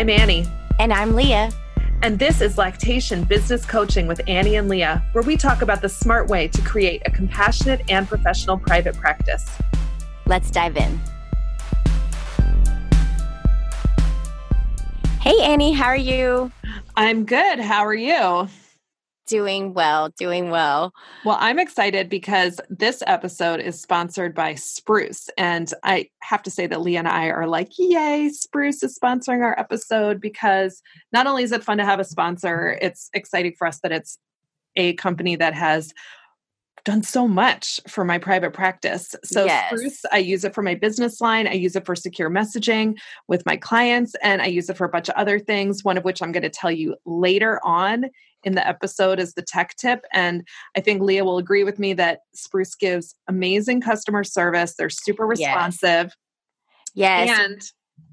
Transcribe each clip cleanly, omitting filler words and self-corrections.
I'm Annie. And I'm Leah. And this is Lactation Business Coaching with Annie and Leah, where we talk about the smart way to create a compassionate and professional private practice. Let's dive in. Hey, Annie, how are you? I'm good. How are you? Doing well. Well, I'm excited because this episode is sponsored by Spruce. And I have to say that Leah and I are like, yay, Spruce is sponsoring our episode, because not only is it fun to have a sponsor, it's exciting for us that it's a company that has done so much for my private practice. So Yes. Spruce, I use it for my business line. I use it for secure messaging with my clients, and I use it for a bunch of other things, one of which I'm going to tell you later on in the episode is the tech tip. And I think Leah will agree with me that Spruce gives amazing customer service. They're super responsive. Yes. And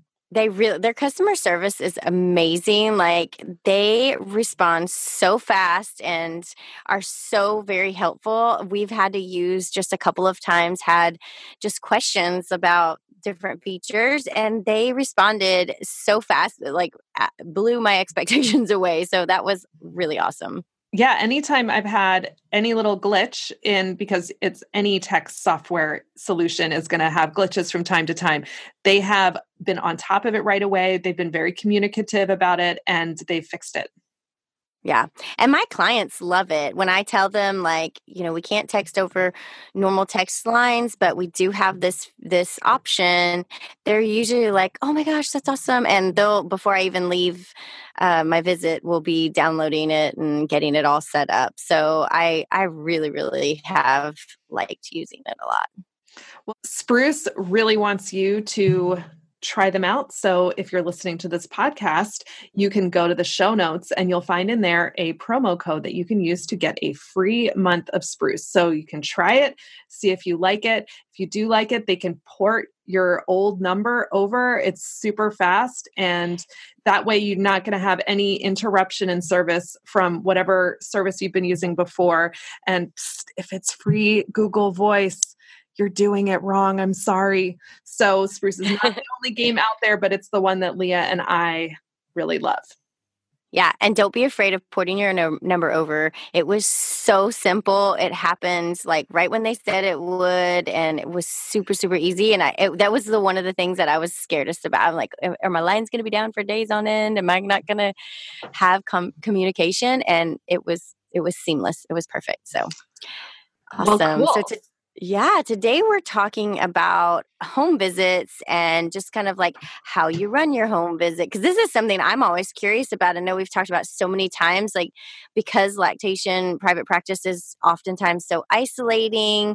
their customer service is amazing. Like, they respond so fast and are so very helpful. We've had to use just a couple of times, had just questions about different features, and they responded so fast, like blew my expectations away. So that was really awesome. yeah, anytime I've had any little glitch in, because it's any tech software solution is going to have glitches from time to time, they have been on top of it right away. They've been very communicative about it, and they've fixed it. Yeah. And my clients love it. When I tell them, like, we can't text over normal text lines, but we do have this option, they're usually like, oh my gosh, that's awesome. And they'll, before I even leave my visit, we'll be downloading it and getting it all set up. So I really, really have liked using it a lot. Well, Spruce really wants you to try them out. So if you're listening to this podcast, you can go to the show notes and you'll find in there a promo code that you can use to get a free month of Spruce. So you can try it, see if you like it. If you do like it, they can port your old number over. It's super fast. And that way you're not going to have any interruption in service from whatever service you've been using before. And if it's free Google Voice, you're doing it wrong. I'm sorry. So Spruce is not the only game out there, but it's the one that Leah and I really love. Yeah. And don't be afraid of porting your number over. It was so simple. It happened like right when they said it would. And it was super, super easy. And that was one of the things that I was scaredest about. I'm like, are my lines going to be down for days on end? Am I not going to have communication? And it was seamless. It was perfect. So awesome. Well, cool. Today we're talking about home visits and just kind of like how you run your home visit. Because this is something I'm always curious about. I know we've talked about so many times, like, because lactation private practice is oftentimes so isolating.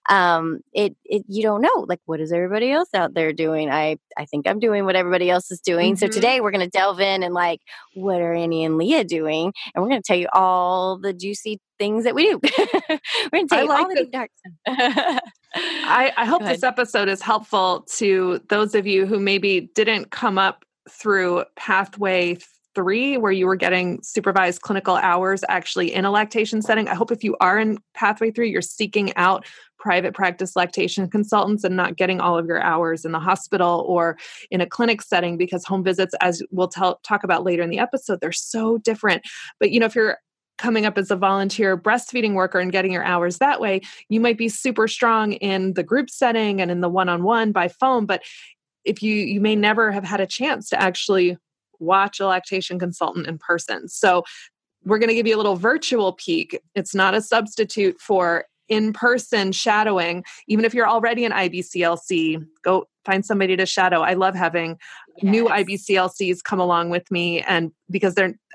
You don't know, like, what is everybody else out there doing? I think I'm doing what everybody else is doing. Mm-hmm. So today we're going to delve in and like, what are Annie and Leah doing? And we're going to tell you all the juicy things that we do. We're going to tell you all the deep dark stuff. I hope this episode is helpful to those of you who maybe didn't come up through Pathway 3, where you were getting supervised clinical hours actually in a lactation setting. I hope if you are in Pathway 3, you're seeking out private practice lactation consultants and not getting all of your hours in the hospital or in a clinic setting, because home visits, as we'll talk about later in the episode, they're so different. But if you're coming up as a volunteer breastfeeding worker and getting your hours that way, you might be super strong in the group setting and in the one-on-one by phone. But if you may never have had a chance to actually watch a lactation consultant in person. So we're going to give you a little virtual peek. It's not a substitute for in-person shadowing. Even if you're already an IBCLC, go find somebody to shadow. I love having new IBCLCs come along with me, and because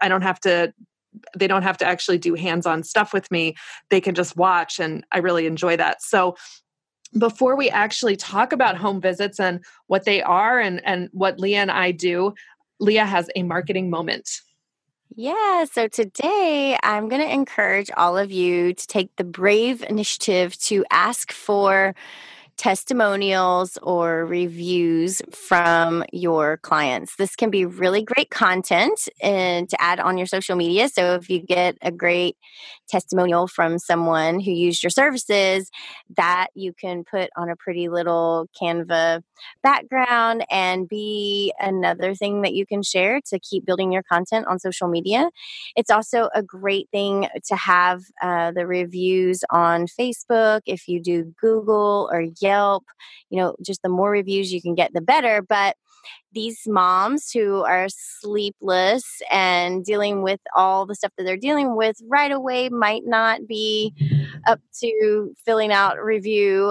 they don't have to actually do hands-on stuff with me. They can just watch, and I really enjoy that. So before we actually talk about home visits and what they are and what Leah and I do, Leah has a marketing moment. Yeah, so today I'm going to encourage all of you to take the brave initiative to ask for testimonials or reviews from your clients. This can be really great content and to add on your social media. So if you get a great testimonial from someone who used your services, that you can put on a pretty little Canva background and be another thing that you can share to keep building your content on social media. It's also a great thing to have the reviews on Facebook. If you do Google or Yelp, just the more reviews you can get, the better. But these moms who are sleepless and dealing with all the stuff that they're dealing with right away might not be up to filling out a review.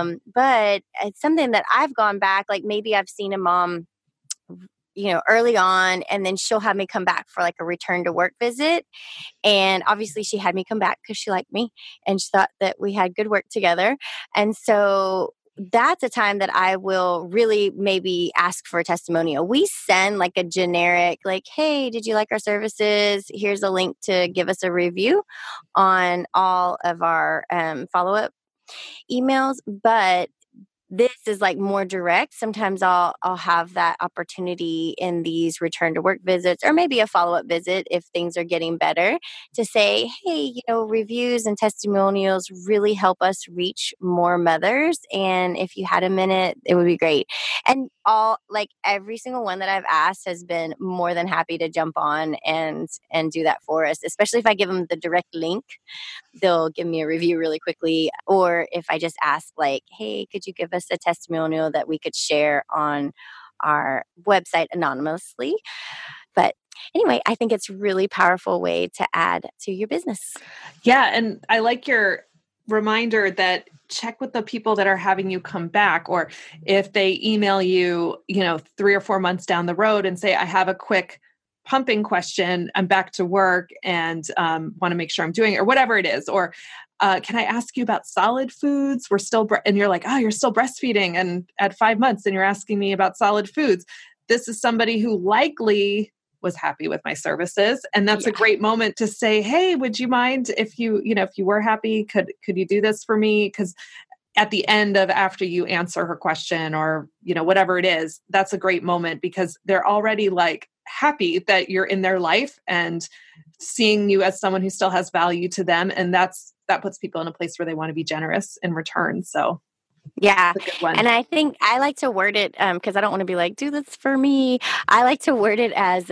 But it's something that I've gone back, like maybe I've seen a mom early on, and then she'll have me come back for like a return to work visit. And obviously she had me come back because she liked me and she thought that we had good work together. And so that's a time that I will really maybe ask for a testimonial. We send like a generic, like, hey, did you like our services? Here's a link to give us a review on all of our follow-up emails. But this is like more direct. Sometimes I'll have that opportunity in these return to work visits or maybe a follow-up visit if things are getting better to say, hey, reviews and testimonials really help us reach more mothers. And if you had a minute, it would be great. And every single one that I've asked has been more than happy to jump on and do that for us, especially if I give them the direct link. They'll give me a review really quickly. Or if I just ask like, hey, could you give us a testimonial that we could share on our website anonymously? But anyway, I think it's a really powerful way to add to your business. Yeah. And I like your reminder that check with the people that are having you come back, or if they email you, 3 or 4 months down the road and say, I have a quick pumping question, I'm back to work and want to make sure I'm doing it, or whatever it is. Or can I ask you about solid foods? We're still, and you're like, oh, you're still breastfeeding and at 5 months and you're asking me about solid foods. This is somebody who likely was happy with my services. And that's a great moment to say, hey, would you mind if you were happy, could you do this for me? Because at the end of after you answer her question or, whatever it is, that's a great moment because they're already like happy that you're in their life and seeing you as someone who still has value to them. And that puts people in a place where they want to be generous in return. So yeah. And I think I like to word it because I don't want to be like, do this for me. I like to word it as,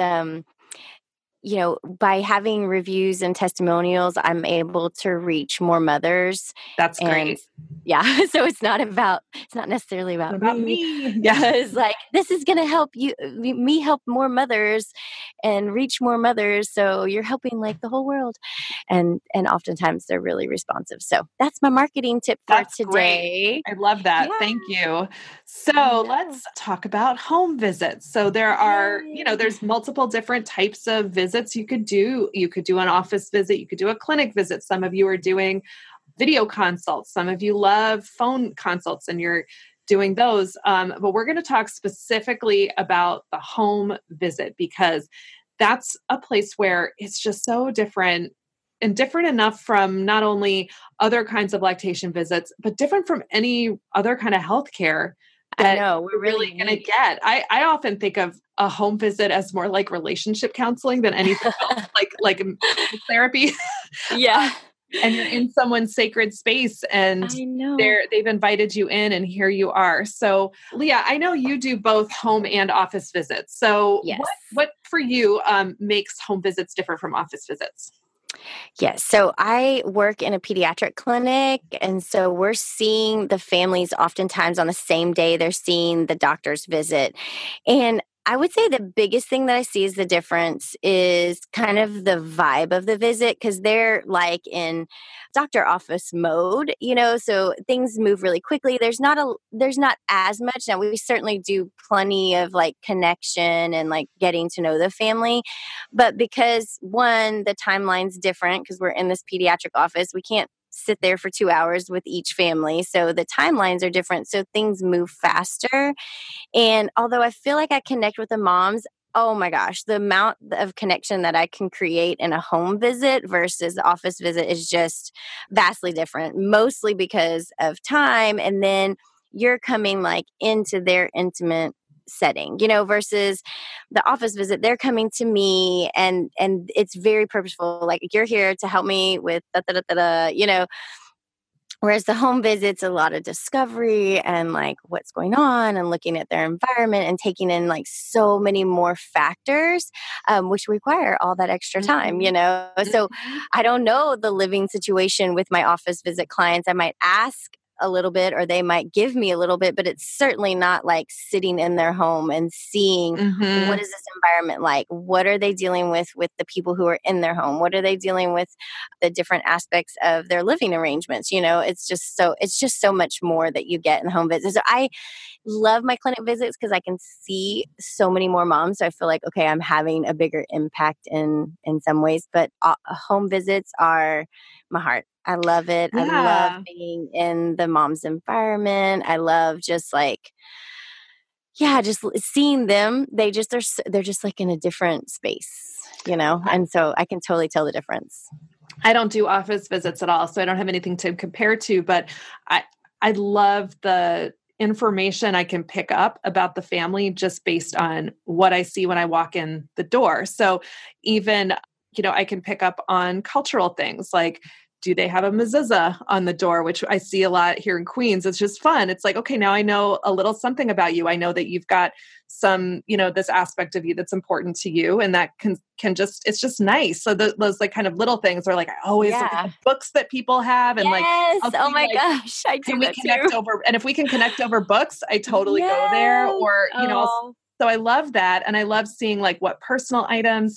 by having reviews and testimonials, I'm able to reach more mothers. That's great. Yeah. So it's not necessarily about me. Yeah. It's like, this is going to help me help more mothers and reach more mothers. So you're helping like the whole world. And oftentimes they're really responsive. So that's my marketing tip for today. Great. I love that. Yeah. Thank you. So let's talk about home visits. So there are, there's multiple different types of visits you could do. You could do an office visit. You could do a clinic visit. Some of you are doing video consults. Some of you love phone consults and you're doing those. But we're going to talk specifically about the home visit because that's a place where it's just so different and different enough from not only other kinds of lactation visits, but different from any other kind of healthcare that we're really going to get. I often think of a home visit as more like relationship counseling than anything else, like therapy. Yeah. And you're in someone's sacred space and they've invited you in and here you are. So Leah, I know you do both home and office visits. So yes. What for you makes home visits different from office visits? Yes. So I work in a pediatric clinic. And so we're seeing the families oftentimes on the same day they're seeing the doctor's visit. And I would say the biggest thing that I see is the difference is kind of the vibe of the visit because they're like in doctor office mode, so things move really quickly. There's not as much. Now we certainly do plenty of like connection and like getting to know the family, but because one, the timeline's different because we're in this pediatric office, we can't sit there for 2 hours with each family. So the timelines are different. So things move faster. And although I feel like I connect with the moms, oh my gosh, the amount of connection that I can create in a home visit versus the office visit is just vastly different, mostly because of time. And then you're coming like into their intimate setting, versus the office visit, they're coming to me and it's very purposeful. Like, you're here to help me with da, da, da, da, da. Whereas the home visit's a lot of discovery and like what's going on and looking at their environment and taking in like so many more factors, which require all that extra time, So I don't know the living situation with my office visit clients. I might ask a little bit or they might give me a little bit, but it's certainly not like sitting in their home and seeing what is this environment like? What are they dealing with the people who are in their home? What are they dealing with the different aspects of their living arrangements? It's just so much more that you get in home visits. So I love my clinic visits because I can see so many more moms. So I feel like, okay, I'm having a bigger impact in some ways, but home visits are my heart. I love it. Yeah. I love being in the mom's environment. I love just like, just seeing them. They're just like in a different space, and so I can totally tell the difference. I don't do office visits at all, so I don't have anything to compare to, but I love the information I can pick up about the family just based on what I see when I walk in the door. So even, I can pick up on cultural things like, do they have a mezuzah on the door, which I see a lot here in Queens. It's just fun. It's like, okay, now I know a little something about you. I know that you've got some, this aspect of you that's important to you. And that can just, it's just nice. So those like kind of little things are like, I always look at the books that people have and yes. like, oh my gosh, I do that too. And if we can connect over books, I totally go there or, so I love that. And I love seeing like what personal items,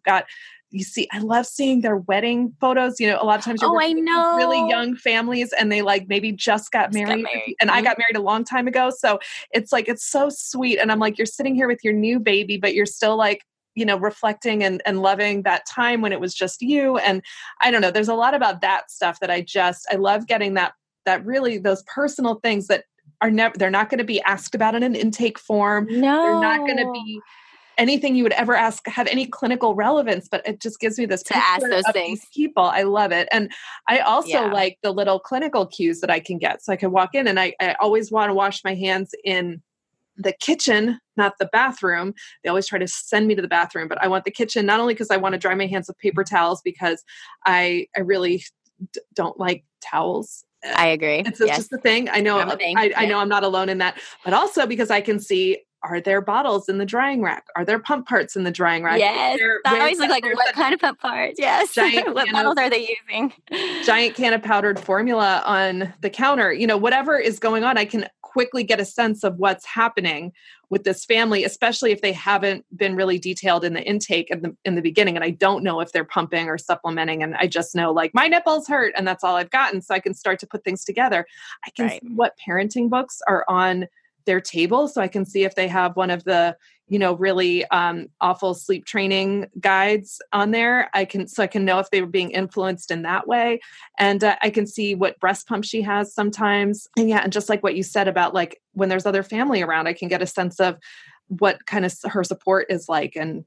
I love seeing their wedding photos. A lot of times you're I know. really young families and they like maybe just got married. And I got married a long time ago. So it's like, it's so sweet. And I'm like, you're sitting here with your new baby, but you're still like, reflecting and loving that time when it was just you. And I don't know, there's a lot about that stuff that I love getting that really those personal things that they're not going to be asked about in an intake form. No. They're not going to be anything you would ever ask have any clinical relevance, but it just gives me this to ask those things. These people. I love it. And I also like the little clinical cues that I can get. So I can walk in and I always want to wash my hands in the kitchen, not the bathroom. They always try to send me to the bathroom, but I want the kitchen, not only because I want to dry my hands with paper towels, because I really don't like towels. I agree. It's just the thing. I know, I know I'm not alone in that, but also because I can see, are there bottles in the drying rack? Are there pump parts in the drying rack? Yes. I always look like, what kind of pump parts? Yes. What bottles are they using? Giant can of powdered formula on the counter. Whatever is going on, I can quickly get a sense of what's happening with this family, especially if they haven't been really detailed in the intake in the beginning. And I don't know if they're pumping or supplementing. And I just know like my nipples hurt and that's all I've gotten. So I can start to put things together. I can see what parenting books are on their table. So I can see if they have one of the, really awful sleep training guides on there. I can know if they were being influenced in that way. And I can see what breast pump she has sometimes. And just like what you said about like when there's other family around, I can get a sense of what kind of her support is like and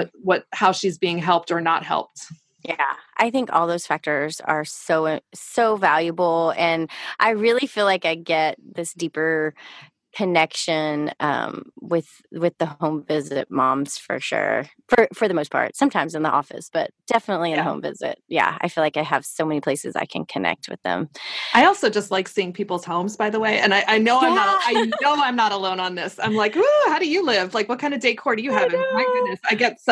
how she's being helped or not helped. Yeah, I think all those factors are so valuable. And I really feel like I get this deeper connection with the home visit moms for sure, for the most part, sometimes in the office, but definitely in the home visit. Yeah, I feel like I have so many places I can connect with them. I also just like seeing people's homes, by the way, and I know I'm not alone on this. I'm like, ooh, how do you live? Like, what kind of decor do you have? And my goodness,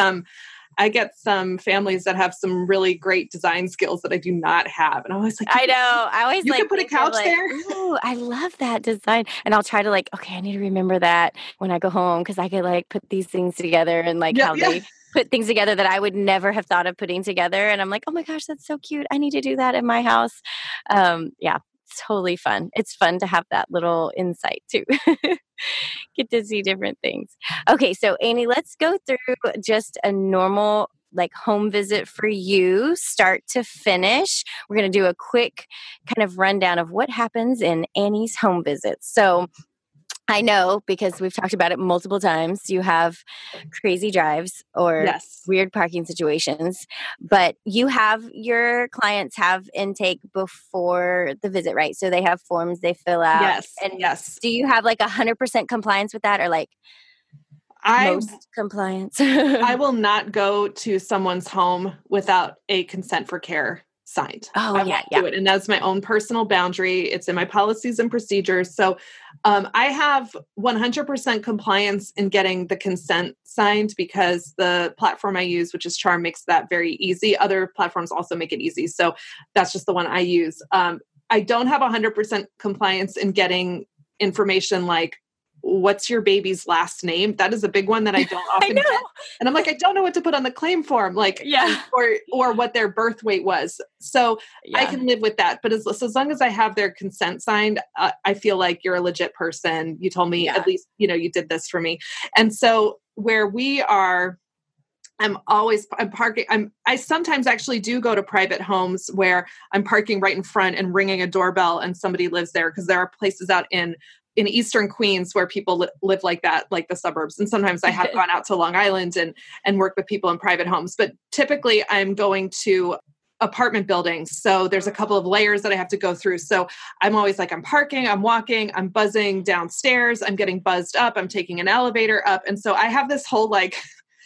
I get some families that have some really great design skills that I do not have. And I'm always like, I know. I always you can put a couch there. Ooh, I love that design. And I'll try to like, okay, I need to remember that when I go home, because I could like put these things together and like they put things together that I would never have thought of putting together. And I'm like, oh my gosh, that's so cute. I need to do that in my house. It's totally fun. It's fun to have that little insight too. Get to see different things. Okay, so Annie, let's go through just a normal like home visit for you, start to finish. We're going to do a quick kind of rundown of what happens in Annie's home visits. So I know because we've talked about it multiple times. You have crazy drives or Yes. weird parking situations, but your clients have intake before the visit, right? So they have forms they fill out. Yes. And Yes. do you have like 100% compliance with that, or like most compliance? I will not go to someone's home without a consent for care signed. Oh, I yeah, won't do it. And that's my own personal boundary. It's in my policies and procedures. So I have 100% compliance in getting the consent signed because the platform I use, which is Charm, makes that very easy. Other platforms also make it easy. So that's just the one I use. I don't have 100% compliance in getting information like, what's your baby's last name? That is a big one that I don't often get. And I'm like, I don't know what to put on the claim form, like, or what their birth weight was. So I can live with that. But as long as I have their consent signed, I feel like you're a legit person. You told me at least, you did this for me. And so where we are, I'm parking. I sometimes actually do go to private homes where I'm parking right in front and ringing a doorbell and somebody lives there, because there are places out in Eastern Queens where people live like that, like the suburbs. And sometimes I have gone out to Long Island and work with people in private homes. But typically I'm going to apartment buildings. So there's a couple of layers that I have to go through. So I'm always like, I'm parking, I'm walking, I'm buzzing downstairs, I'm getting buzzed up, I'm taking an elevator up. And so I have this whole like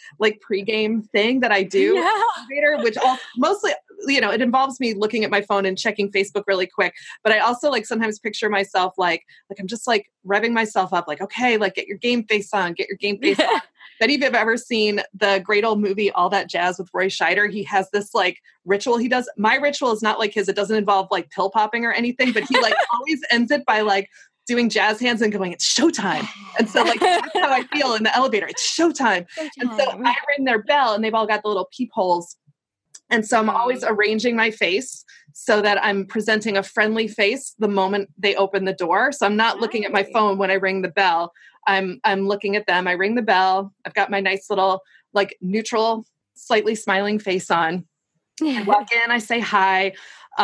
pregame thing that I do, which mostly, it involves me looking at my phone and checking Facebook really quick. But I also like sometimes picture myself like I'm just like revving myself up, like, okay, like get your game face on, get your game face on. If any of you have ever seen the great old movie, All That Jazz with Roy Scheider, he has this like ritual he does. My ritual is not like his. It doesn't involve like pill popping or anything, but he like always ends it by like doing jazz hands and going, it's showtime. And so like, that's how I feel in the elevator. It's showtime. And so I ring their bell and they've all got the little peepholes. And so I'm always arranging my face so that I'm presenting a friendly face the moment they open the door. So I'm not looking at my phone when I ring the bell. I'm looking at them. I ring the bell. I've got my nice little like neutral, slightly smiling face on. I walk in, I say hi.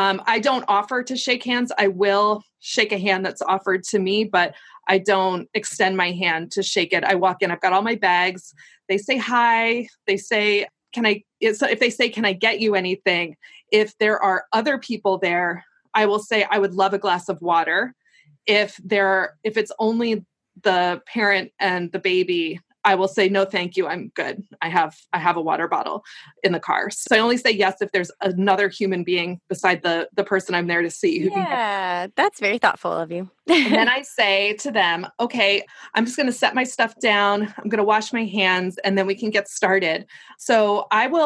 I don't offer to shake hands. I will shake a hand that's offered to me, but I don't extend my hand to shake it. I walk in, I've got all my bags. They say hi. They say, if they say, can I get you anything? If there are other people there, I will say, I would love a glass of water. If it's only the parent and the baby, I will say, no, thank you. I'm good. I have a water bottle in the car. So I only say yes if there's another human being beside the person I'm there to see. That's very thoughtful of you. And then I say to them, okay, I'm just going to set my stuff down. I'm going to wash my hands and then we can get started. So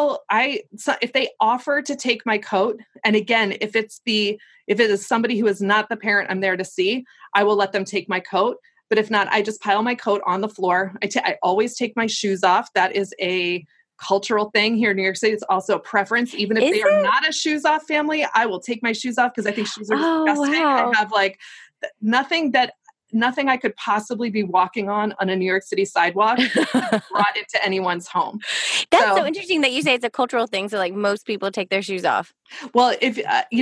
if they offer to take my coat, and again, if it is somebody who is not the parent I'm there to see, I will let them take my coat. But if not, I just pile my coat on the floor. I always take my shoes off. That is a cultural thing here in New York City. It's also a preference. Even if they are not a shoes off family, I will take my shoes off because I think shoes are disgusting. Wow. I have like nothing I could possibly be walking on a New York City sidewalk brought into anyone's home. That's so interesting that you say it's a cultural thing. So like most people take their shoes off. Well, if,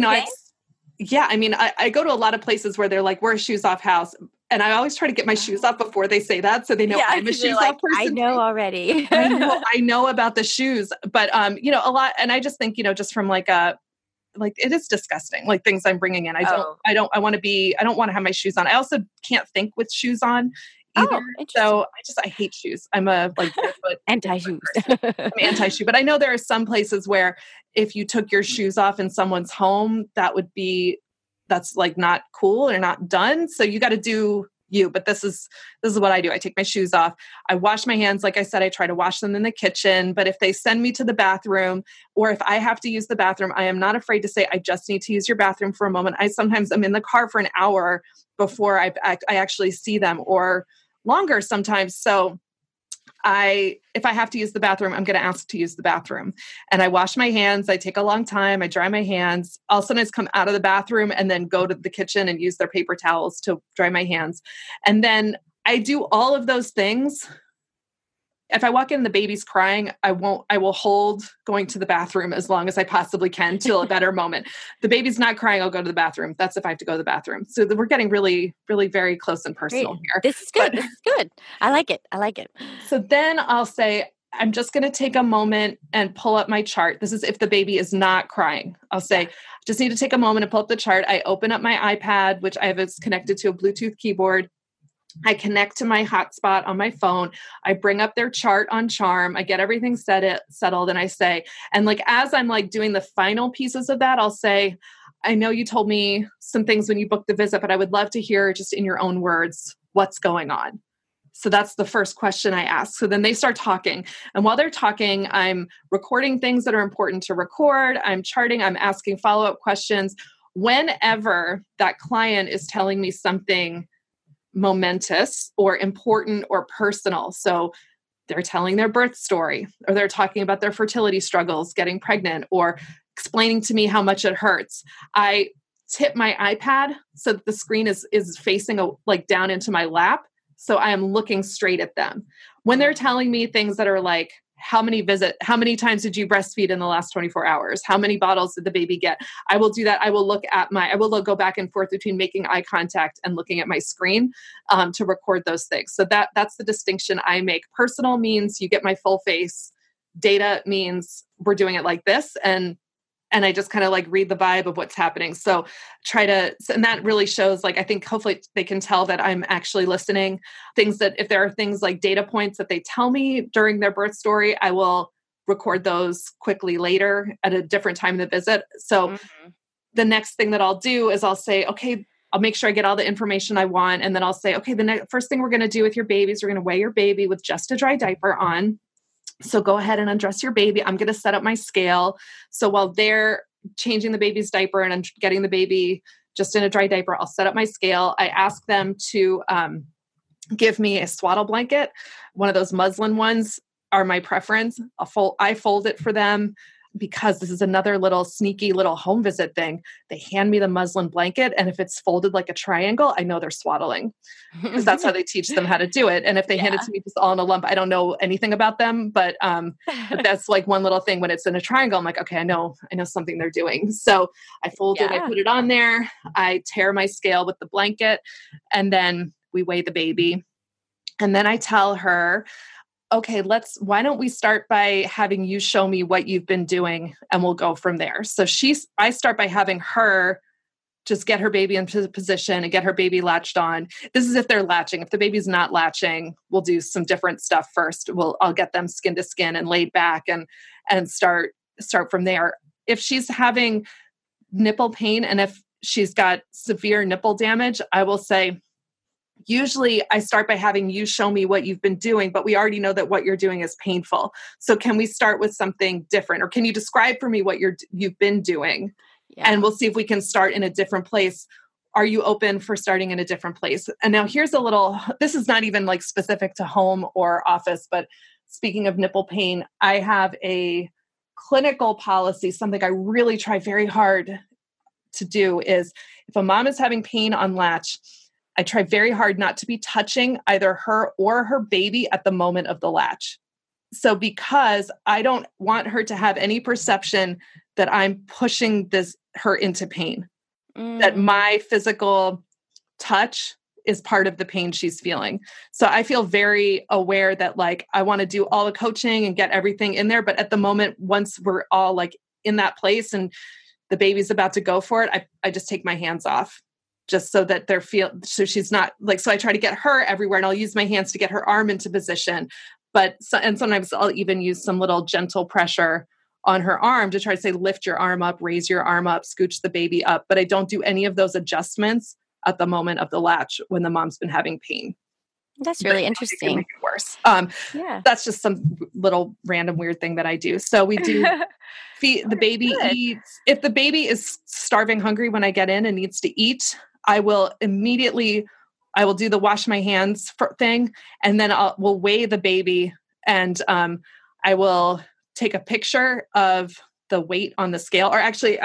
I go to a lot of places where they're like, we're a shoes off house. And I always try to get my shoes off before they say that. So they know I'm a shoes off person. I know already. I know about the shoes, but, a lot. And I just think, just from like it is disgusting, like things I'm bringing in. I don't want to have my shoes on. I also can't think with shoes on either. So I hate shoes. I'm a barefoot anti-shoes. I'm anti-shoe, but I know there are some places where if you took your shoes off in someone's home, that's like not cool or not done. So you got to do you, but this is what I do. I take my shoes off. I wash my hands. Like I said, I try to wash them in the kitchen, but if they send me to the bathroom or if I have to use the bathroom, I am not afraid to say, I just need to use your bathroom for a moment. I sometimes am in the car for an hour before I actually see them, or longer sometimes. So if I have to use the bathroom, I'm going to ask to use the bathroom. And I wash my hands. I take a long time. I dry my hands. I'll sometimes come out of the bathroom and then go to the kitchen and use their paper towels to dry my hands. And then I do all of those things If I walk in, the baby's crying, I will hold going to the bathroom as long as I possibly can till a better moment. The baby's not crying, I'll go to the bathroom. That's if I have to go to the bathroom. So we're getting really, really very close and personal here. This is good. This is good. I like it. So then I'll say, I'm just going to take a moment and pull up my chart. This is if the baby is not crying. I'll say, just need to take a moment and pull up the chart. I open up my iPad, which I have is connected to a Bluetooth keyboard. I connect to my hotspot on my phone. I bring up their chart on Charm. I get everything settled. And I say, and like, as I'm like doing the final pieces of that, I'll say, I know you told me some things when you booked the visit, but I would love to hear just in your own words, what's going on. So that's the first question I ask. So then they start talking. And while they're talking, I'm recording things that are important to record. I'm charting. I'm asking follow-up questions. Whenever that client is telling me something momentous or important or personal. So they're telling their birth story, or they're talking about their fertility struggles, getting pregnant, or explaining to me how much it hurts. I tip my iPad so that the screen is facing like down into my lap. So I am looking straight at them. When they're telling me things that are like, how many times did you breastfeed in the last 24 hours? How many bottles did the baby get? I will do that. I will go back and forth between making eye contact and looking at my screen to record those things. So that's the distinction I make. Personal means you get my full face. Data means we're doing it like this. And I just kind of like read the vibe of what's happening. So and that really shows, like, I think hopefully they can tell that I'm actually listening. Things that if there are things like data points that they tell me during their birth story, I will record those quickly later at a different time in the visit. So the next thing that I'll do is I'll say, okay, I'll make sure I get all the information I want. And then I'll say, okay, the first thing we're going to do with your baby is we're going to weigh your baby with just a dry diaper on. So go ahead and undress your baby. I'm going to set up my scale. So while they're changing the baby's diaper and I'm getting the baby just in a dry diaper, I'll set up my scale. I ask them to give me a swaddle blanket. One of those muslin ones are my preference. I fold it for them because this is another little sneaky little home visit thing. They hand me the muslin blanket, and if it's folded like a triangle, I know they're swaddling because that's how they teach them how to do it. And if they hand it to me just all in a lump, I don't know anything about them, but that's like one little thing. When it's in a triangle, I'm like, okay, I know something they're doing. So I fold it, I put it on there, I tear my scale with the blanket, and then we weigh the baby. And then I tell her, okay, why don't we start by having you show me what you've been doing, and we'll go from there. So I start by having her just get her baby into position and get her baby latched on. This is if they're latching. If the baby's not latching, we'll do some different stuff first. I'll get them skin to skin and laid back and start from there. If she's having nipple pain and if she's got severe nipple damage, I will say, usually I start by having you show me what you've been doing, but we already know that what you're doing is painful. So can we start with something different? Or can you describe for me what you've been doing? Yeah. And we'll see if we can start in a different place. Are you open for starting in a different place? And now this is not even like specific to home or office, but speaking of nipple pain, I have a clinical policy. Something I really try very hard to do is if a mom is having pain on latch, I try very hard not to be touching either her or her baby at the moment of the latch. So because I don't want her to have any perception that I'm pushing her into pain, that my physical touch is part of the pain she's feeling. So I feel very aware that like, I want to do all the coaching and get everything in there. But at the moment, once we're all like in that place and the baby's about to go for it, I just take my hands off. Just so that so she's not like, so I try to get her everywhere and I'll use my hands to get her arm into position. And sometimes I'll even use some little gentle pressure on her arm to try to say, lift your arm up, raise your arm up, scooch the baby up. But I don't do any of those adjustments at the moment of the latch when the mom's been having pain. That's really interesting. Make it worse. That's just some little random weird thing that I do. So we do feed the baby eats. If the baby is starving hungry when I get in and needs to eat, I will do the wash my hands thing, and then we'll weigh the baby, and I will take a picture of the weight on the scale, or actually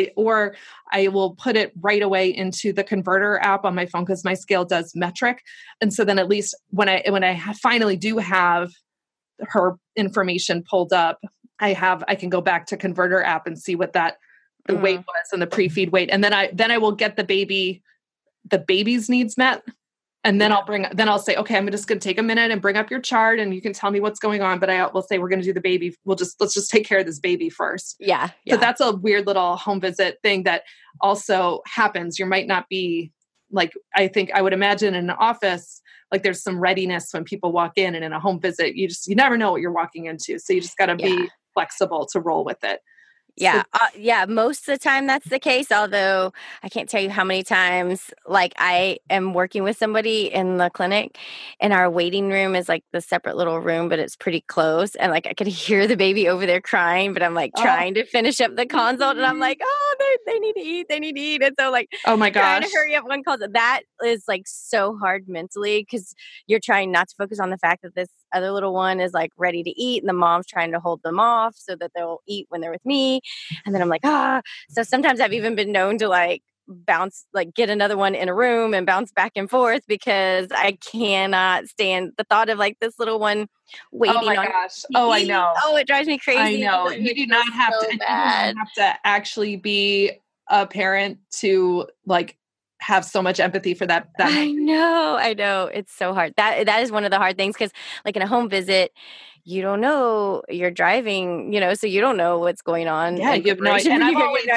I will put it right away into the Converter app on my phone because my scale does metric, and so then at least when I finally do have her information pulled up, I can go back to Converter app and see what the weight was and the pre-feed weight. And then I will get the baby's needs met. And then I'll say, okay, I'm just going to take a minute and bring up your chart and you can tell me what's going on. But I will say, we're going to do the baby. Let's just take care of this baby first. Yeah. So that's a weird little home visit thing that also happens. You might not be like, I would imagine in an office, like there's some readiness when people walk in, and in a home visit, you never know what you're walking into. So you just got to be flexible to roll with it. Yeah. Most of the time that's the case. Although I can't tell you how many times, like I am working with somebody in the clinic and our waiting room is like the separate little room, but it's pretty close. And like I could hear the baby over there crying, but I'm like trying to finish up the consult and I'm like, oh, they need to eat. And so like, oh my gosh, trying to hurry up one consult. That is like so hard mentally because you're trying not to focus on the fact that this other little one is like ready to eat and the mom's trying to hold them off so that they'll eat when they're with me. And then I'm like, so sometimes I've even been known to like get another one in a room and bounce back and forth because I cannot stand the thought of like this little one waiting. Oh my gosh. Oh, I know. Oh, it drives me crazy. I know. You do not have to, you don't have to actually be a parent to like have so much empathy for that. I know. It's so hard. That is one of the hard things because like in a home visit, you don't know, you're driving, so you don't know what's going on. Yeah, you have no idea. And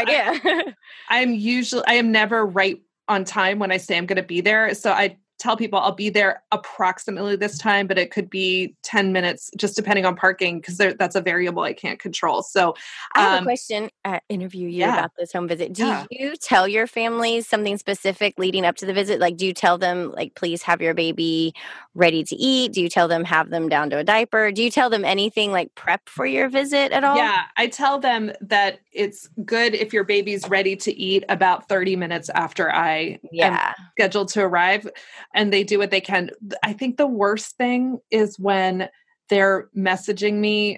I am never right on time when I say I'm going to be there. So I tell people I'll be there approximately this time, but it could be 10 minutes, just depending on parking, because that's a variable I can't control. So I have a question, interview you about this home visit. Do you tell your families something specific leading up to the visit? Like, do you tell them, like, please have your baby ready to eat? Do you tell them have them down to a diaper? Do you tell them anything like prep for your visit at all? Yeah, I tell them that it's good if your baby's ready to eat about 30 minutes after I am scheduled to arrive. And they do what they can. I think the worst thing is when they're messaging me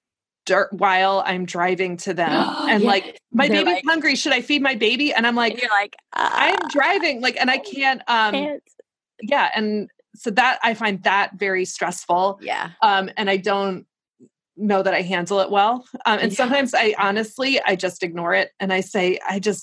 while I'm driving to them and like, my baby's hungry. Should I feed my baby? And I'm like, you're like, I'm driving, like, and I can't. Yeah. And so that I find that very stressful. Yeah. And I don't know that I handle it well. And sometimes I just ignore it and I say,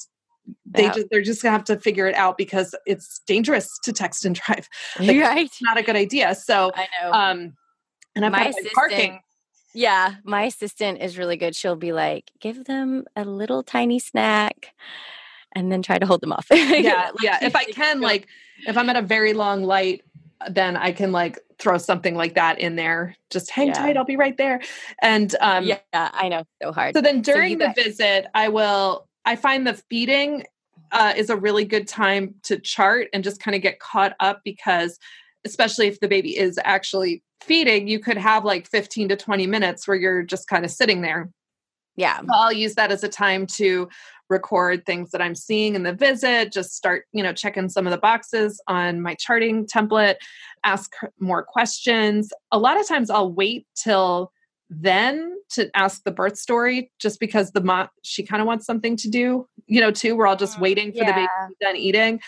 they're just gonna have to figure it out because it's dangerous to text and drive. Like, right. It's not a good idea. So I know. And I'm my parking. Yeah. My assistant is really good. She'll be like, give them a little tiny snack and then try to hold them off. Yeah. If I can, like, if I'm at a very long light, then I can like throw something like that in there. Just hang tight. I'll be right there. And I know. So hard. So then during the visit, I find the feeding is a really good time to chart and just kind of get caught up because especially if the baby is actually feeding, you could have like 15 to 20 minutes where you're just kind of sitting there. Yeah. So I'll use that as a time to record things that I'm seeing in the visit, just start, checking some of the boxes on my charting template, ask more questions. A lot of times I'll wait till then to ask the birth story just because the mom, she kind of wants something to do, too. We're all just waiting for the baby to be done eating.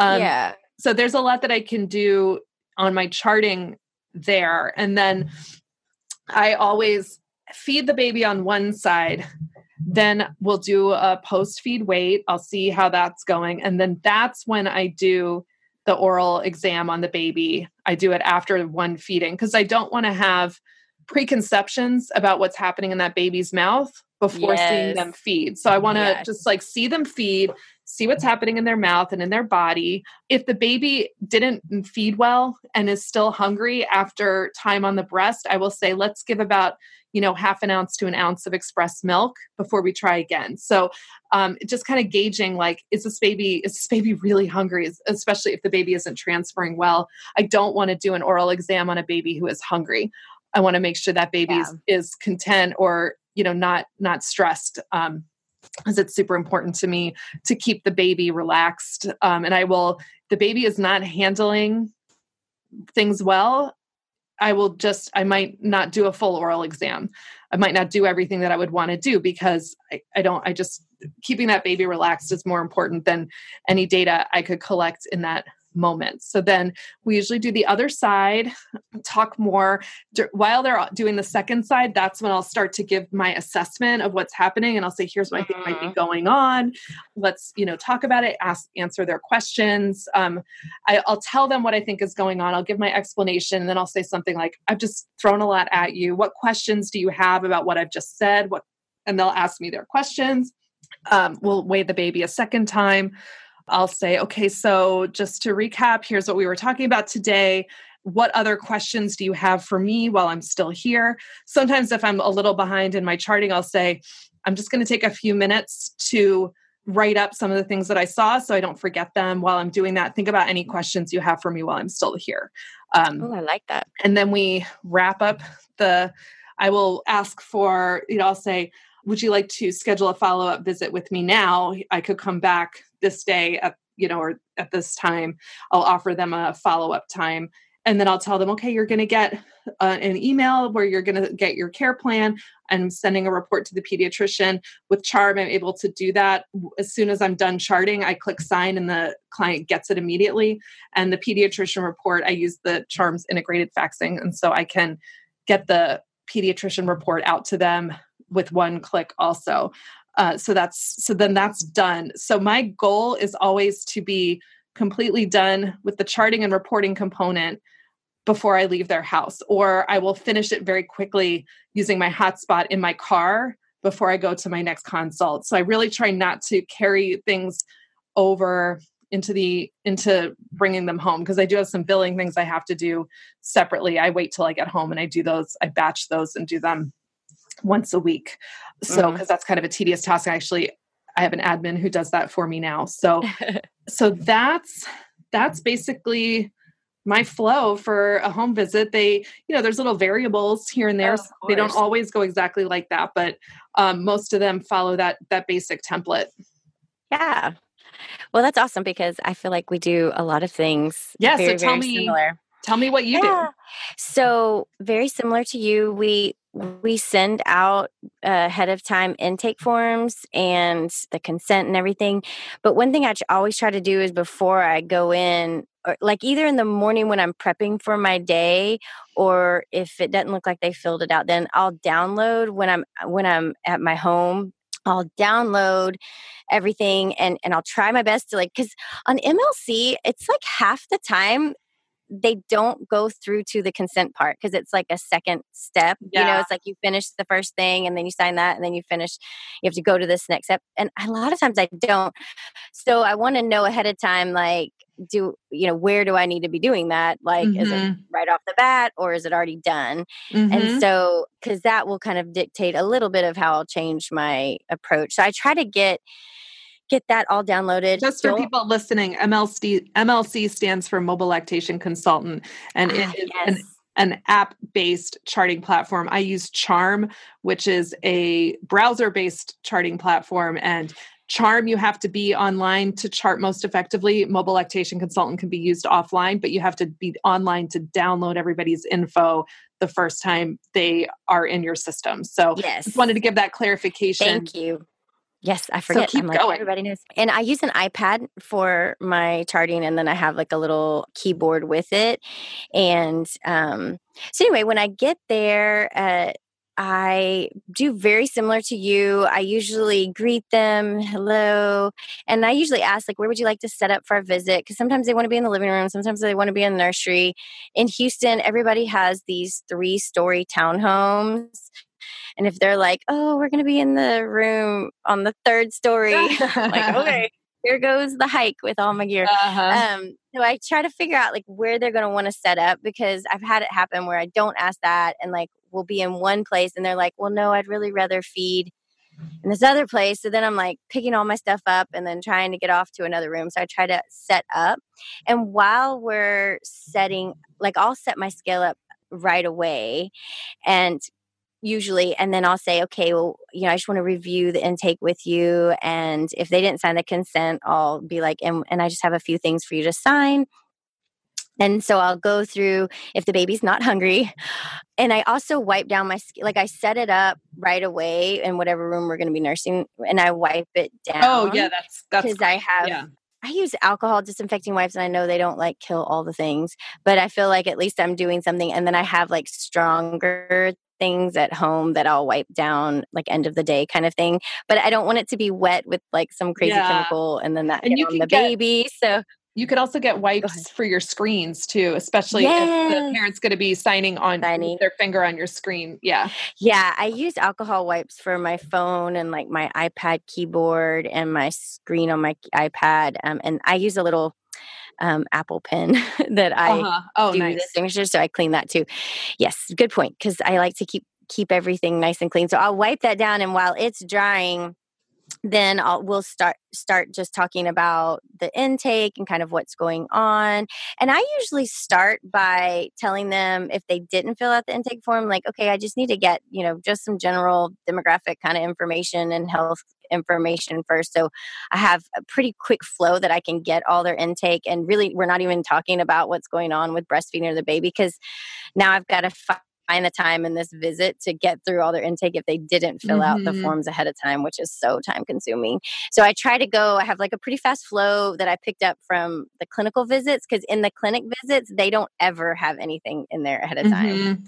So there's a lot that I can do on my charting there. And then I always feed the baby on one side. Then we'll do a post-feed weight. I'll see how that's going. And then that's when I do the oral exam on the baby. I do it after one feeding because I don't want to have preconceptions about what's happening in that baby's mouth before seeing them feed. So I want to just like see them feed, see what's happening in their mouth and in their body. If the baby didn't feed well and is still hungry after time on the breast, I will say, let's give about, half an ounce to an ounce of express milk before we try again. So just kind of gauging, like, is this baby really hungry? Especially if the baby isn't transferring well. I don't want to do an oral exam on a baby who is hungry. I want to make sure that baby is content or, not stressed. Because it's super important to me to keep the baby relaxed. And the baby is not handling things well. I might not do a full oral exam. I might not do everything that I would want to do because keeping that baby relaxed is more important than any data I could collect in that moments. So then we usually do the other side, talk more. While they're doing the second side, that's when I'll start to give my assessment of what's happening. And I'll say, here's what I think might be going on. Let's, talk about it, answer their questions. I'll tell them what I think is going on. I'll give my explanation. And then I'll say something like, I've just thrown a lot at you. What questions do you have about what I've just said? And they'll ask me their questions. We'll weigh the baby a second time. I'll say, okay, so just to recap, here's what we were talking about today. What other questions do you have for me while I'm still here? Sometimes if I'm a little behind in my charting, I'll say, I'm just going to take a few minutes to write up some of the things that I saw so I don't forget them while I'm doing that. Think about any questions you have for me while I'm still here. Oh, I like that. And then we wrap up I will ask for, I'll say, would you like to schedule a follow-up visit with me now? I could come back this day or at this time. I'll offer them a follow-up time. And then I'll tell them, okay, you're going to get an email where you're going to get your care plan. I'm sending a report to the pediatrician. With Charm, I'm able to do that. As soon as I'm done charting, I click sign and the client gets it immediately. And the pediatrician report, I use the Charm's integrated faxing. And so I can get the pediatrician report out to them with one click also. So then that's done. So my goal is always to be completely done with the charting and reporting component before I leave their house, or I will finish it very quickly using my hotspot in my car before I go to my next consult. So I really try not to carry things over into bringing them home, because I do have some billing things I have to do separately. I wait till I get home and I do those. I batch those and do them once a week. So, because that's kind of a tedious task. I have an admin who does that for me now. So that's basically my flow for a home visit. There's little variables here and there. So they don't always go exactly like that, but most of them follow that basic template. Yeah. Well, that's awesome, because I feel like we do a lot of things very similar. Tell me what you do. So very similar to you, we send out ahead of time intake forms and the consent and everything. But one thing I always try to do is before I go in, or like either in the morning when I'm prepping for my day, or if it doesn't look like they filled it out, then I'll download when I'm at my home. I'll download everything and I'll try my best to because on MLC, it's like half the time they don't go through to the consent part, because it's like a second step. Yeah. It's like you finish the first thing and then you sign that and then you have to go to this next step. And a lot of times I don't. So I want to know ahead of time, where do I need to be doing that? Is it right off the bat, or is it already done? And so, because that will kind of dictate a little bit of how I'll change my approach. So I try to get that all downloaded. Just for people listening, MLC stands for Mobile Lactation Consultant, and it is an app-based charting platform. I use Charm, which is a browser-based charting platform, and Charm, you have to be online to chart most effectively. Mobile Lactation Consultant can be used offline, but you have to be online to download everybody's info the first time they are in your system. So just wanted to give that clarification. Thank you. Yes, I forget. So keep going. Everybody knows. And I use an iPad for my charting, and then I have a little keyboard with it. And so anyway, when I get there, I do very similar to you. I usually greet them, hello. And I usually ask, where would you like to set up for a visit? Because sometimes they want to be in the living room. Sometimes they want to be in the nursery. In Houston, everybody has these 3-story townhomes. And if they're like, oh, we're going to be in the room on the 3rd story, okay, here goes the hike with all my gear. So I try to figure out where they're going to want to set up, because I've had it happen where I don't ask that, and we'll be in one place and they're like, well, no, I'd really rather feed in this other place. So then I'm picking all my stuff up and then trying to get off to another room. So I try to set up. And while we're setting, I'll set my scale up right away. And then I'll say, okay, well, I just want to review the intake with you. And if they didn't sign the consent, I'll be and I just have a few things for you to sign. And so I'll go through if the baby's not hungry. And I also wipe down I set it up right away in whatever room we're going to be nursing, and I wipe it down. Oh yeah, that's because I I use alcohol disinfecting wipes, and I know they don't like kill all the things, but I feel like at least I'm doing something. And then I have like stronger things at home that I'll wipe down like end of the day kind of thing. But I don't want it to be wet with like some crazy Yeah. chemical and then that And get on the baby. So you could also get go ahead. wipes for your screens too, especially if the Yes. parent's going to be signing on with their finger on your screen. Yeah. Yeah, I use alcohol wipes for my phone and like my iPad keyboard and my screen on my iPad. And I use a little Apple pen that I do Nice. the signature, so I clean that too. Yes, good point, because I like to keep everything nice and clean. So I'll wipe that down, and while it's drying, then we'll start just talking about the intake and kind of what's going on. And I usually start by telling them, if they didn't fill out the intake form, like, okay, I just need to get, just some general demographic kind of information and health information first. So I have a pretty quick flow that I can get all their intake. And really, we're not even talking about what's going on with breastfeeding or the baby, because now I've got to find the time in this visit to get through all their intake if they didn't fill out the forms ahead of time, which is so time consuming. So I try to I have like a pretty fast flow that I picked up from the clinical visits, because in the clinic visits, they don't ever have anything in there ahead of time.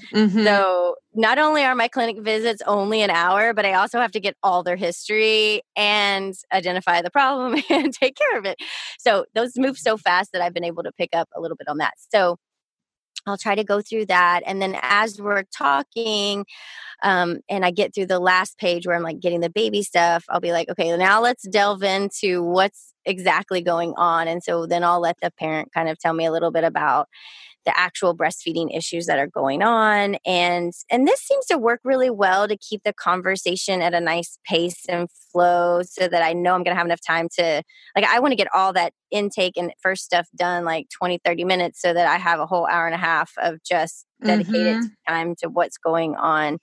So not only are my clinic visits only an hour, but I also have to get all their history and identify the problem and take care of it. So those move so fast that I've been able to pick up a little bit on that. So I'll try to go through that. And then as we're talking, and I get through the last page where I'm like getting the baby stuff, I'll be like, okay, now let's delve into what's exactly going on. And so then I'll let the parent kind of tell me a little bit about the actual breastfeeding issues that are going on. And this seems to work really well to keep the conversation at a nice pace and flow, so that I know I'm going to have enough time to, like, I want to get all that intake and first stuff done like 20, 30 minutes, so that I have a whole hour and a half of just dedicated time to what's going on.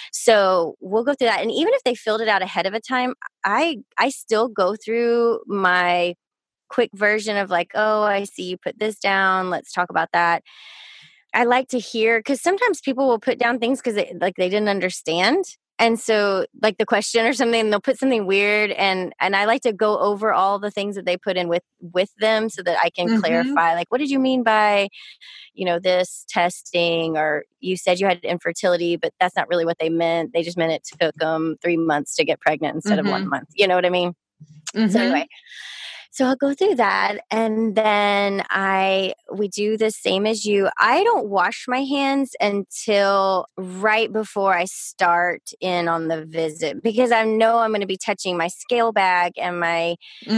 So we'll go through that. And even if they filled it out ahead of a time, I still go through my quick version of like, oh, I see you put this down. Let's talk about that. I like to hear, because sometimes people will put down things because they didn't understand. And so like the question or something, they'll put something weird. And I like to go over all the things that they put in with them, so that I can clarify, like, what did you mean by, this testing? Or you said you had infertility, but that's not really what they meant. They just meant it took them 3 months to get pregnant instead of 1 month. You know what I mean? So anyway, so I'll go through that, and then we do the same as you. I don't wash my hands until right before I start in on the visit, because I know I'm going to be touching my scale bag and my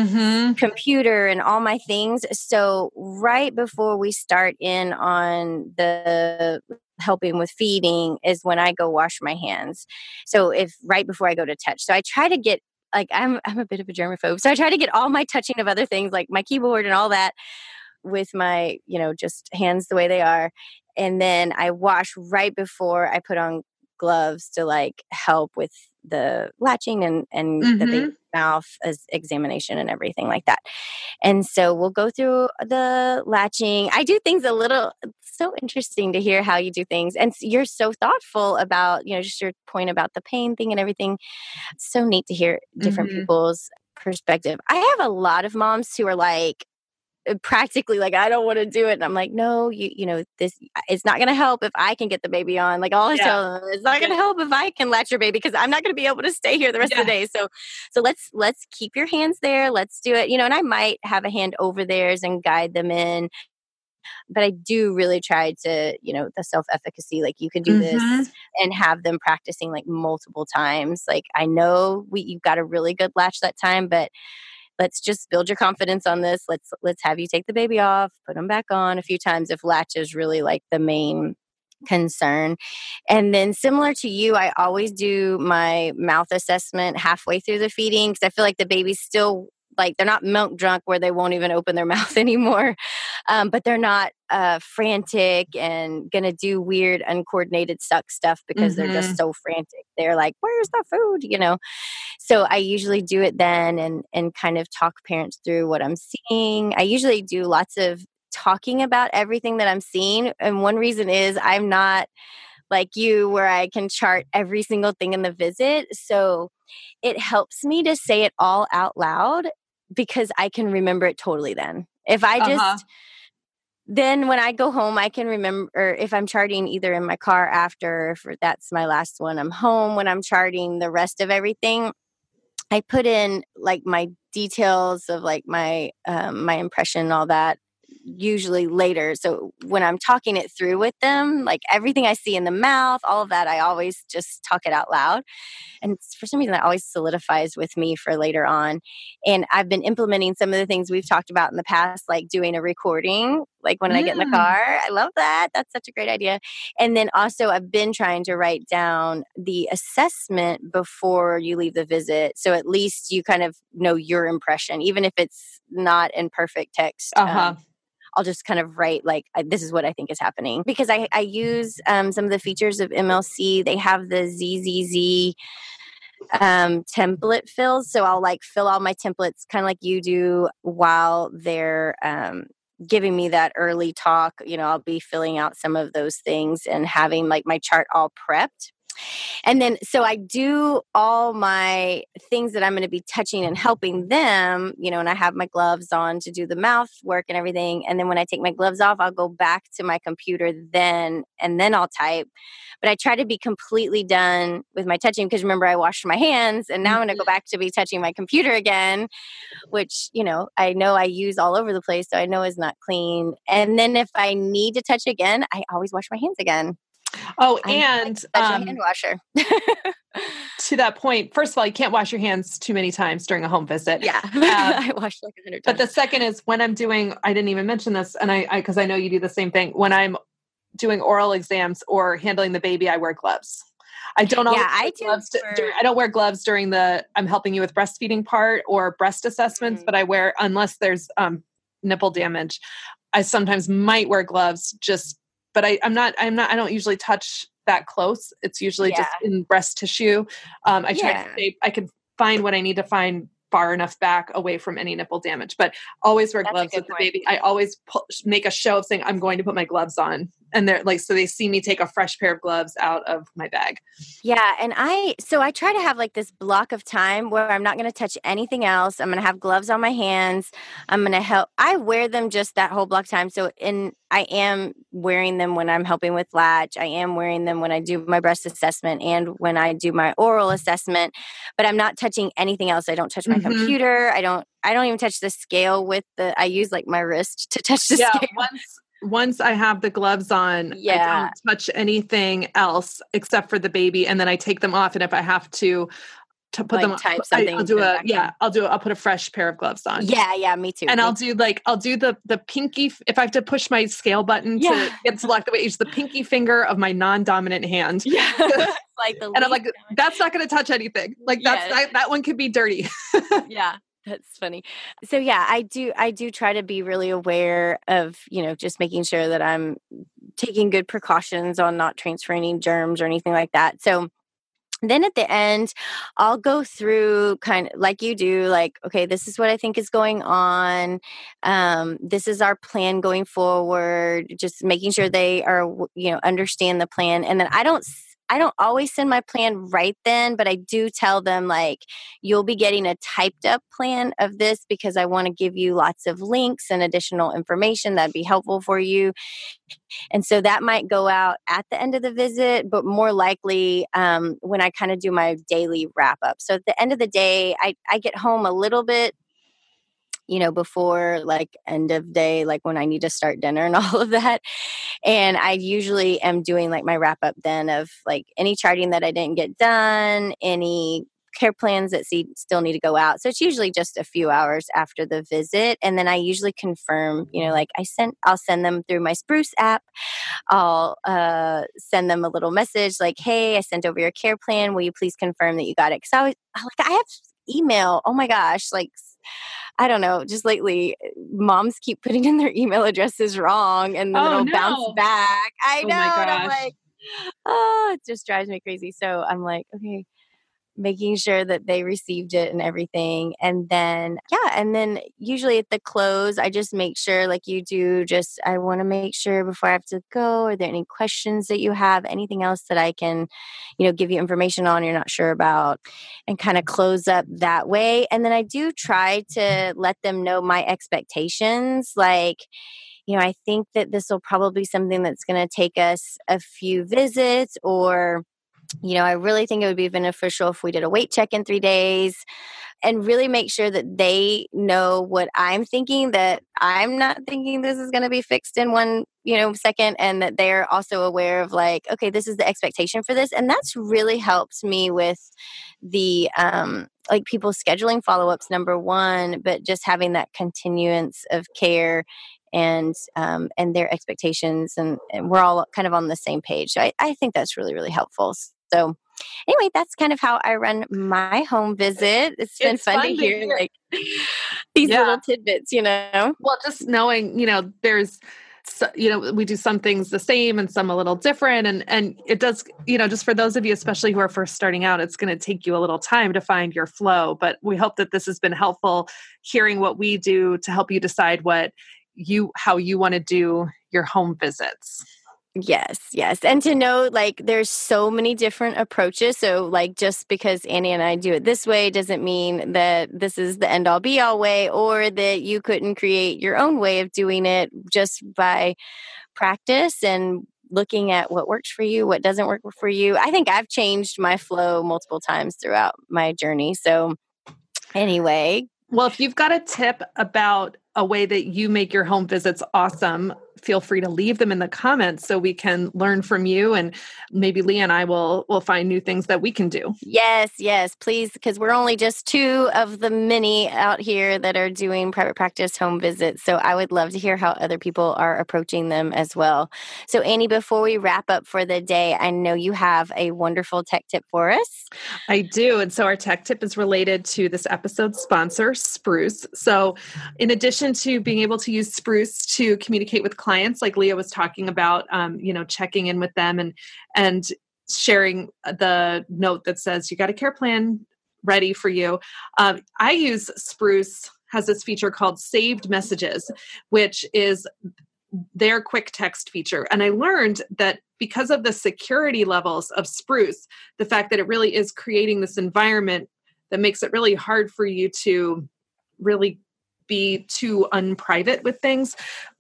computer and all my things. So right before we start in on the helping with feeding is when I go wash my hands. So if right before I go to touch. So I try to get, like, I'm a bit of a germaphobe. So I try to get all my touching of other things, like my keyboard and all that, with my, just hands the way they are. And then I wash right before I put on gloves to like help with the latching and the baby's mouth as examination and everything like that. And so we'll go through the latching. I do things so interesting to hear how you do things. And you're so thoughtful about, just your point about the pain thing and everything. So neat to hear different people's perspective. I have a lot of moms who are like, practically like, I don't want to do it. And I'm like, no, this, it's not going to help if I can get the baby on. Like, all I tell them, it's not going to help if I can latch your baby, because I'm not going to be able to stay here the rest of the day. So let's keep your hands there. Let's do it. And I might have a hand over theirs and guide them in. But I do really try to, the self-efficacy, like you can do this, and have them practicing like multiple times. Like, I know you've got a really good latch that time, but let's just build your confidence on this. Let's have you take the baby off, put them back on a few times if latch is really like the main concern. And then similar to you, I always do my mouth assessment halfway through the feeding, because I feel like the baby's still like, they're not milk drunk where they won't even open their mouth anymore. But they're not frantic and going to do weird, uncoordinated suck stuff, because they're just so frantic. They're like, where's the food? So I usually do it then and kind of talk parents through what I'm seeing. I usually do lots of talking about everything that I'm seeing. And one reason is I'm not like you, where I can chart every single thing in the visit. So it helps me to say it all out loud, because I can remember it totally then. If I just, then when I go home, I can remember, or if I'm charting either in my car after, if that's my last one, I'm home when I'm charting the rest of everything. I put in like my details of like my impression and all that usually later. So when I'm talking it through with them, like everything I see in the mouth, all of that, I always just talk it out loud. And for some reason, that always solidifies with me for later on. And I've been implementing some of the things we've talked about in the past, like doing a recording, like when I get in the car. I love that. That's such a great idea. And then also I've been trying to write down the assessment before you leave the visit. So at least you kind of know your impression, even if it's not in perfect text. I'll just kind of write like, this is what I think is happening. Because I use some of the features of MLC. They have the ZZZ template fills. So I'll like fill all my templates kind of like you do while they're giving me that early talk. You know, I'll be filling out some of those things and having like my chart all prepped. And then, so I do all my things that I'm going to be touching and helping them, you know, and I have my gloves on to do the mouth work and everything. And then when I take my gloves off, I'll go back to my computer then, and then I'll type. But I try to be completely done with my touching because remember, I washed my hands and now I'm going to go back to be touching my computer again, which, you know I use all over the place. So I know is not clean. And then if I need to touch again, I always wash my hands again. Oh, and a hand washer. To that point, first of all, you can't wash your hands too many times during a home visit. Yeah, I wash like 100 times. But the second is when I'm doing, I didn't even mention this, and I because I know you do the same thing. When I'm doing oral exams or handling the baby, I wear gloves. I don't always wear gloves. I don't wear gloves during the I'm helping you with breastfeeding part or breast assessments, but I wear unless there's nipple damage. I sometimes might wear gloves but I don't usually touch that close. It's usually just in breast tissue. I try to stay, I can find what I need to find far enough back away from any nipple damage, but always wear gloves with the baby. I always make a show of saying, I'm going to put my gloves on. And they're like, so they see me take a fresh pair of gloves out of my bag. Yeah. And I try to have like this block of time where I'm not going to touch anything else. I'm going to have gloves on my hands. I'm going to I wear them just that whole block time. So I am wearing them when I'm helping with latch. I am wearing them when I do my breast assessment and when I do my oral assessment, but I'm not touching anything else. I don't touch my computer. I don't even touch the scale I use like my wrist to touch the scale. Once I have the gloves on, I don't touch anything else except for the baby. And then I take them off. And if I have to put them on, I'll put a fresh pair of gloves on. Yeah, me too. And I'll do the pinky, if I have to push my scale button to get to lock the way, use the pinky finger of my non-dominant hand. Yeah. And I'm like, that's not going to touch anything. Like that one could be dirty. Yeah. That's funny. So yeah, I do try to be really aware of, just making sure that I'm taking good precautions on not transferring germs or anything like that. So then at the end, I'll go through kind of like you do, like, okay, this is what I think is going on. This is our plan going forward, just making sure they are, understand the plan. And then I don't always send my plan right then, but I do tell them like, you'll be getting a typed up plan of this because I want to give you lots of links and additional information that'd be helpful for you. And so that might go out at the end of the visit, but more likely when I kind of do my daily wrap up. So at the end of the day, I get home a little bit before like end of day, like when I need to start dinner and all of that. And I usually am doing like my wrap up then of like any charting that I didn't get done, any care plans that still need to go out. So it's usually just a few hours after the visit. And then I usually confirm, like I'll send them through my Spruce app. I'll send them a little message like, hey, I sent over your care plan. Will you please confirm that you got it? Because I have email. Oh my gosh. Like, I don't know, just lately moms keep putting in their email addresses wrong and then it'll bounce back. I know. And I'm like, it just drives me crazy. So I'm like, okay, making sure that they received it and everything. And then, and then usually at the close, I just make sure, like you do, I want to make sure before I have to go, are there any questions that you have, anything else that I can, give you information on you're not sure about, and kind of close up that way. And then I do try to let them know my expectations. Like, I think that this will probably be something that's going to take us a few visits, or, I really think it would be beneficial if we did a weight check in 3 days, and really make sure that they know what I'm thinking, that I'm not thinking this is going to be fixed in one, second, and that they're also aware of like, okay, this is the expectation for this. And that's really helped me with the, like people scheduling follow-ups, number one, but just having that continuance of care and their expectations, and we're all kind of on the same page. So I think that's really, really helpful. So anyway, that's kind of how I run my home visit. It's been fun to hear like these little tidbits, Well, just knowing, there's, we do some things the same and some a little different. And it does, just for those of you, especially who are first starting out, it's going to take you a little time to find your flow. But we hope that this has been helpful, hearing what we do to help you decide how you want to do your home visits. Yes. And to know, like, there's so many different approaches. So, like, just because Annie and I do it this way doesn't mean that this is the end all be all way, or that you couldn't create your own way of doing it just by practice and looking at what works for you, what doesn't work for you. I think I've changed my flow multiple times throughout my journey. So, anyway. Well, if you've got a tip about a way that you make your home visits awesome, feel free to leave them in the comments so we can learn from you, and maybe Leah and I will find new things that we can do. Yes, please, because we're only just 2 of the many out here that are doing private practice home visits. So I would love to hear how other people are approaching them as well. So Annie, before we wrap up for the day, I know you have a wonderful tech tip for us. I do. And so our tech tip is related to this episode's sponsor, Spruce. So in addition to being able to use Spruce to communicate with clients, like Leah was talking about, checking in with them and sharing the note that says you got a care plan ready for you. I use Spruce has this feature called Saved Messages, which is their quick text feature. And I learned that because of the security levels of Spruce, the fact that it really is creating this environment that makes it really hard for you to really be too unprivate with things.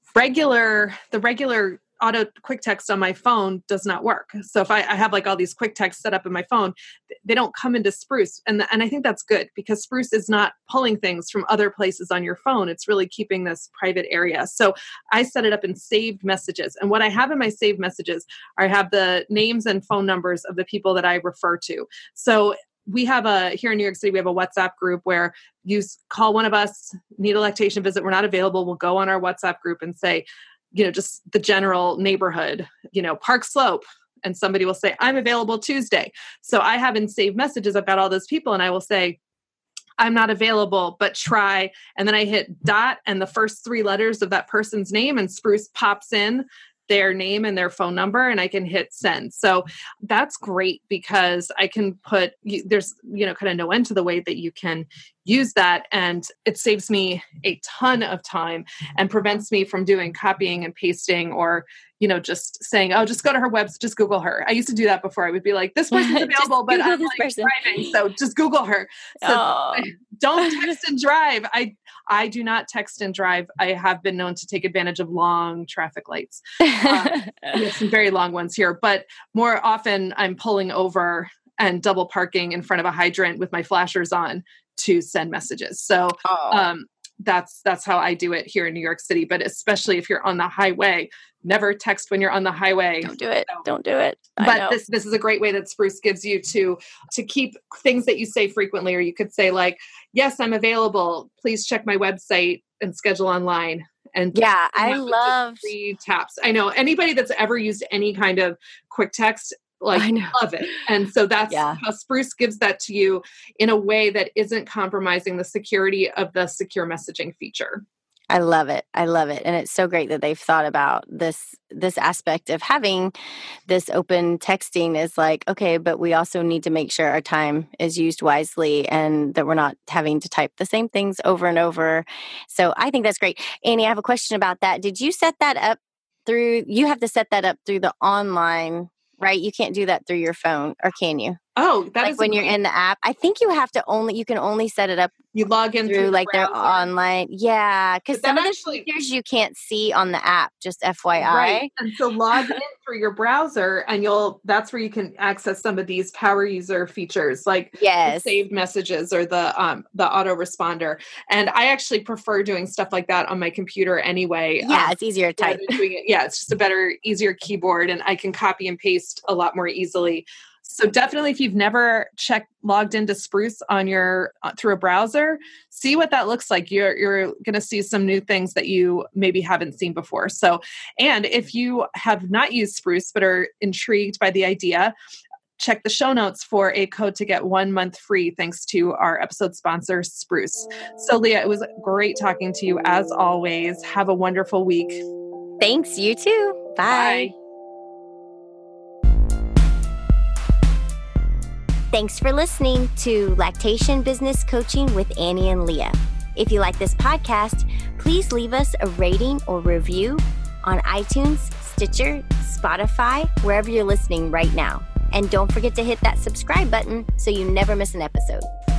The regular auto quick text on my phone does not work. So if I have like all these quick texts set up in my phone, they don't come into Spruce. And I think that's good, because Spruce is not pulling things from other places on your phone. It's really keeping this private area. So I set it up in saved messages. And what I have in my saved messages are I have the names and phone numbers of the people that I refer to. So we have here in New York City, we have a WhatsApp group where you call one of us, need a lactation visit, we're not available. We'll go on our WhatsApp group and say, just the general neighborhood, Park Slope. And somebody will say, I'm available Tuesday. So I have in saved messages, I've got all those people, and I will say, I'm not available, but try. And then I hit dot and the first 3 letters of that person's name, and Spruce pops in their name and their phone number, and I can hit send. So that's great, because I can there's, kind of no end to the way that you can use that. And it saves me a ton of time and prevents me from doing copying and pasting, or, just saying, oh, just go to her website, just Google her. I used to do that before. I would be like, this person's available, but I'm driving, so just Google her. So don't text and drive. I do not text and drive. I have been known to take advantage of long traffic lights. We have some very long ones here, but more often I'm pulling over and double parking in front of a hydrant with my flashers on to send messages. So that's how I do it here in New York City. But especially if you're on the highway, never text when you're on the highway. Don't do it. Don't do it. But this is a great way that Spruce gives you to keep things that you say frequently. Or you could say like, yes, I'm available. Please check my website and schedule online. And I love 3 taps. I know anybody that's ever used any kind of quick text, love it. And so that's how Spruce gives that to you in a way that isn't compromising the security of the secure messaging feature. I love it. I love it. And it's so great that they've thought about this aspect of having this open texting is like, okay, but we also need to make sure our time is used wisely and that we're not having to type the same things over and over. So I think that's great. Annie, I have a question about that. Did you set that up you have to set that up through the online, right? You can't do that through your phone, or can you? Oh, that like is when you're in the app. I think you can only set it up. You log in through like their online. Yeah. Because some of the features you can't see on the app, just FYI. Right. And so log in through your browser and that's where you can access some of these power user features like the saved messages or the autoresponder. And I actually prefer doing stuff like that on my computer anyway. Yeah, it's easier to type. It's just easier keyboard, and I can copy and paste a lot more easily. So definitely, if you've never logged into Spruce on through a browser, see what that looks like. You're going to see some new things that you maybe haven't seen before. So, and if you have not used Spruce but are intrigued by the idea, check the show notes for a code to get 1 month free thanks to our episode sponsor, Spruce. So Leah, it was great talking to you as always. Have a wonderful week. Thanks, you too. Bye. Thanks for listening to Lactation Business Coaching with Annie and Leah. If you like this podcast, please leave us a rating or review on iTunes, Stitcher, Spotify, wherever you're listening right now. And don't forget to hit that subscribe button so you never miss an episode.